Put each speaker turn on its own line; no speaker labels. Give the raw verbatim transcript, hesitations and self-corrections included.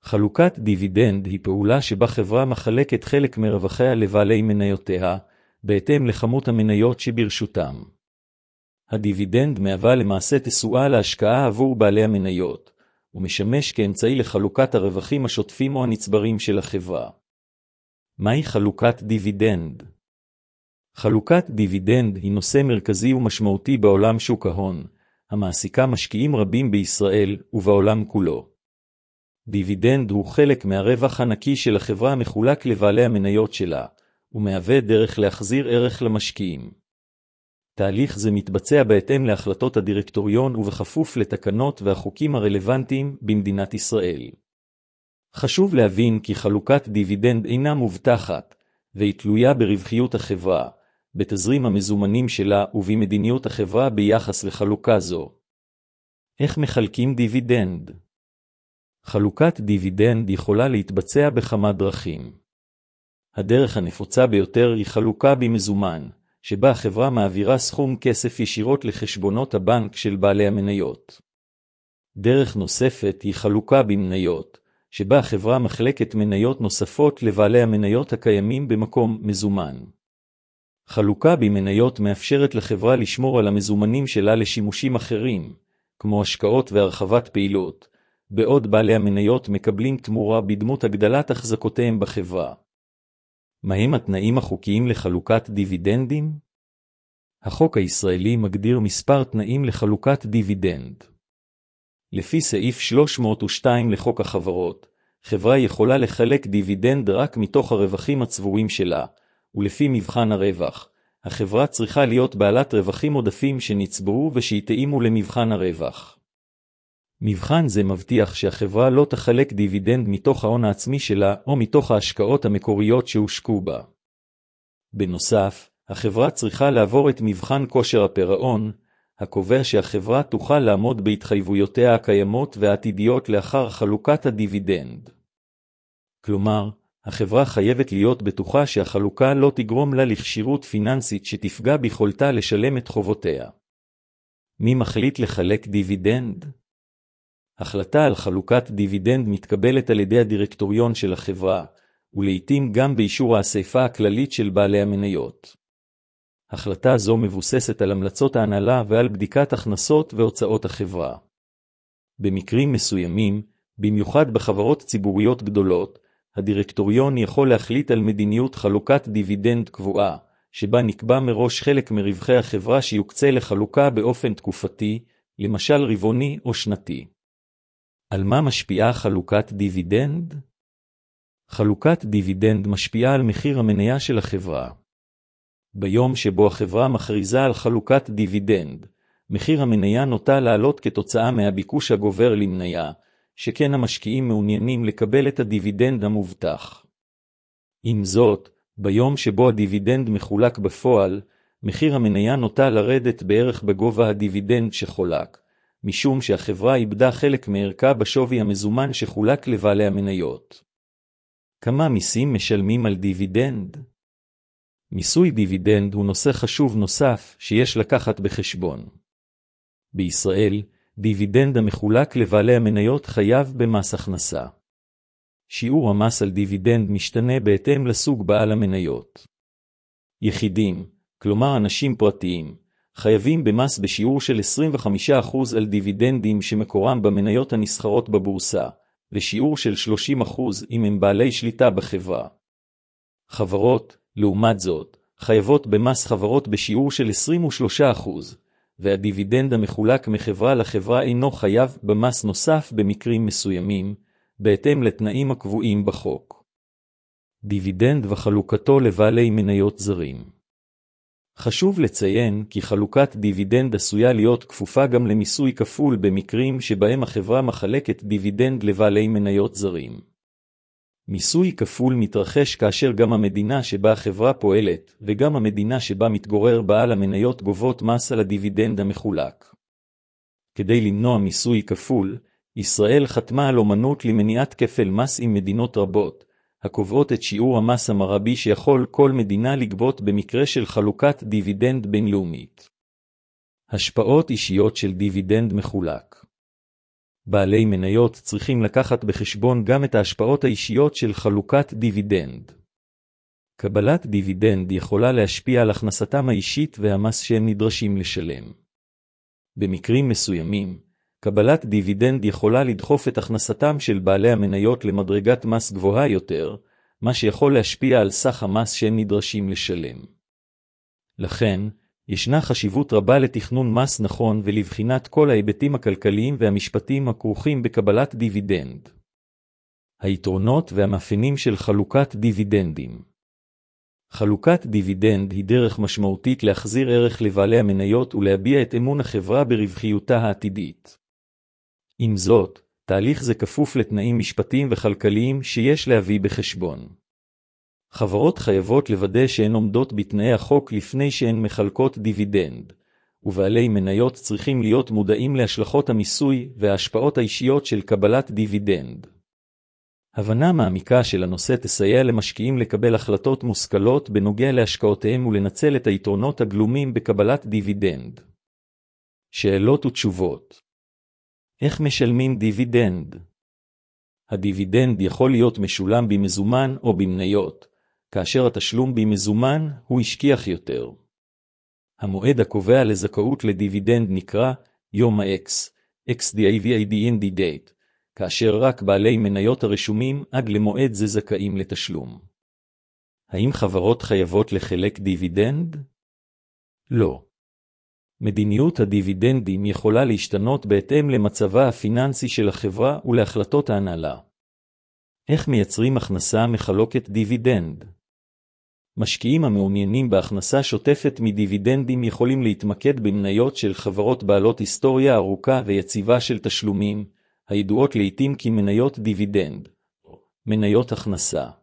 חלוקת דיבידנד היא פעולה שבה חברה מחלקת חלק מרווחיה לבעלי מניותיה, בהתאם לכמות המניות שברשותם. הדיבידנד מהווה למעשה תשואה להשקעה עבור בעלי המניות, ומשמש כאמצעי לחלוקת הרווחים השוטפים או הנצברים של החברה. מהי חלוקת דיבידנד? חלוקת דיבידנד היא נושא מרכזי ומשמעותי בעולם שוק ההון, המעסיקה משקיעים רבים בישראל ובעולם כולו. דיבידנד הוא חלק מהרווח הנקי של החברה המחולק לבעלי המניות שלה, ומהווה דרך להחזיר ערך למשקיעים. תהליך זה מתבצע בהתאם להחלטות הדירקטוריון ובכפוף לתקנות והחוקים הרלוונטיים במדינת ישראל. חשוב להבין כי חלוקת דיבידנד אינה מובטחת, והיא תלויה ברווחיות החברה, בתזרים המזומנים שלה ובמדיניות החברה ביחס לחלוקה זו. איך מחלקים דיבידנד? חלוקת דיבידנד יכולה להתבצע בכמה דרכים. הדרך הנפוצה ביותר היא חלוקה במזומן, שבה החברה מעבירה סכום כסף ישירות לחשבונות הבנק של בעלי המניות. דרך נוספת היא חלוקה במניות, שבה החברה מחלקת מניות נוספות לבעלי המניות הקיימים במקום מזומן. חלוקה במניות מאפשרת לחברה לשמור על המזומנים שלה לשימושים אחרים, כמו השקעות והרחבת פעילות, בעוד בעלי המניות מקבלים תמורה בדמות הגדלת החזקותיהם בחברה. מהם התנאים החוקיים לחלוקת דיבידנדים? החוק הישראלי מגדיר מספר תנאים לחלוקת דיבידנד. לפי סעיף שלוש מאות ושתיים לחוק החברות, חברה יכולה לחלק דיבידנד רק מתוך הרווחים הצבורים שלה, ולפי מבחן הרווח, החברה צריכה להיות בעלת רווחים עודפים שנצברו ושיתאימו למבחן הרווח. מבחן זה מבטיח שהחברה לא תחלק דיבידנד מתוך ההון העצמי שלה או מתוך ההשקעות המקוריות שהושקעו בה. בנוסף, החברה צריכה לעבור את מבחן כושר הפירעון, הקובע שהחברה תוכל לעמוד בהתחייבויותיה הקיימות והעתידיות לאחר חלוקת הדיבידנד. כלומר, החברה חייבת להיות בטוחה שהחלוקה לא תגרום לה לכשירות פיננסית שתפגע ביכולתה לשלם את חובותיה. מי מחליט לחלק דיבידנד? החלטה על חלוקת דיבידנד מתקבלת על ידי הדירקטוריון של החברה, ולעיתים גם באישור האספה הכללית של בעלי המניות. החלטה זו מבוססת על המלצות ההנהלה ועל בדיקת הכנסות והוצאות החברה. במקרים מסוימים, במיוחד בחברות ציבוריות גדולות, הדירקטוריון יכול להחליט על מדיניות חלוקת דיבידנד קבועה, שבה נקבע מראש חלק מרווחי החברה שיוקצה לחלוקה באופן תקופתי, למשל רבעוני או שנתי. על מה משפיעה חלוקת דיבידנד? חלוקת דיבידנד משפיעה על מחיר המניה של החברה. ביום שבו החברה מכריזה על חלוקת דיבידנד, מחיר המניה נוטה לעלות כתוצאה מהביקוש הגובר למניה, שכן המשקיעים מעוניינים לקבל את הדיבידנד המובטח. עם זאת, ביום שבו הדיבידנד מחולק בפועל, מחיר המניה נוטה לרדת בערך בגובה הדיבידנד שחולק, משום שהחברה איבדה חלק מערכה בשווי המזומן שחולק לבעלי המניות. כמה מיסים משלמים על דיבידנד? מיסוי דיבידנד הוא נושא חשוב נוסף שיש לקחת בחשבון. בישראל, דיבידנד המחולק לבעלי המניות חייב במס הכנסה. שיעור המס על דיבידנד משתנה בהתאם לסוג בעל המניות. יחידים, כלומר אנשים פרטיים, חייבים במס בשיעור של עשרים וחמישה אחוז על דיבידנדים שמקורם במניות הנסחרות בבורסה, ושיעור של שלושים אחוז אם הם בעלי שליטה בחברה. חברות, לעומת זאת, חייבות במס חברות בשיעור של עשרים ושלושה אחוז, והדיבידנד המחולק מחברה לחברה אינו חייב במס נוסף במקרים מסוימים, בהתאם לתנאים הקבועים בחוק. דיבידנד וחלוקתו לבעלי מניות זרים. חשוב לציין כי חלוקת דיבידנד עשויה להיות כפופה גם למיסוי כפול במקרים שבהם החברה מחלקת דיבידנד לבעלי מניות זרים. מיסוי כפול מתרחש כאשר גם המדינה שבה החברה פועלת וגם המדינה שבה מתגורר בעל המניות גובות מס על הדיבידנד המחולק. כדי למנוע מיסוי כפול, ישראל חתמה על אומנות למניעת כפל מס עם מדינות רבות, הקובעות את שיעור המס המרבי שיכול כל מדינה לגבות במקרה של חלוקת דיבידנד בינלאומית. השפעות אישיות של דיבידנד מחולק. בעלי מניות צריכים לקחת בחשבון גם את ההשפעות האישיות של חלוקת דיבידנד. קבלת דיבידנד יכולה להשפיע על הכנסתם האישית והמס שהם נדרשים לשלם. במקרים מסוימים, קבלת דיבידנד יכולה לדחוף את הכנסתם של בעלי המניות למדרגת מס גבוהה יותר, מה שיכול להשפיע על סך המס שהם נדרשים לשלם. לכן, ישנה חשיבות רבה לתכנון מס נכון ולבחינת כל ההיבטים הכלכליים והמשפטיים הכרוכים בקבלת דיבידנד. היתרונות והמאפיינים של חלוקת דיבידנדים. חלוקת דיבידנד היא דרך משמעותית להחזיר ערך לבעלי המניות ולהביע את אמון החברה ברווחיותה העתידית. עם זאת, תהליך זה כפוף לתנאים משפטיים וכלכליים שיש להביא בחשבון. חברות חייבות לוודא שהן עומדות בתנאי החוק לפני שהן מחלקות דיבידנד, ובעלי מניות צריכים להיות מודעים להשלכות המיסוי וההשפעות האישיות של קבלת דיבידנד. הבנה מעמיקה של הנושא תסייע למשקיעים לקבל החלטות מושכלות בנוגע להשקעותיהם ולנצל את היתרונות הגלומים בקבלת דיבידנד. שאלות ותשובות. איך משלמים דיבידנד? הדיבידנד יכול להיות משולם במזומן או במניות, כאשר התשלום במזומן הוא השכיח יותר. המועד הקובע לזכאות לדיבידנד נקרא יום ה-X, X-Dividend Date, כאשר רק בעלי מניות הרשומים עד למועד זה זכאים לתשלום. האם חברות חייבות לחלק דיבידנד? לא. מדיניות הדיבידנדים יכולה להשתנות בהתאם למצבה הפיננסי של החברה ולהחלטות ההנהלה. איך מייצרים הכנסה מחלוקת דיבידנד? משקיעים המעוניינים בהכנסה שוטפת מדיבידנדים יכולים להתמקד במניות של חברות בעלות היסטוריה ארוכה ויציבה של תשלומים, הידועות לעתים כמניות דיבידנד, מניות הכנסה.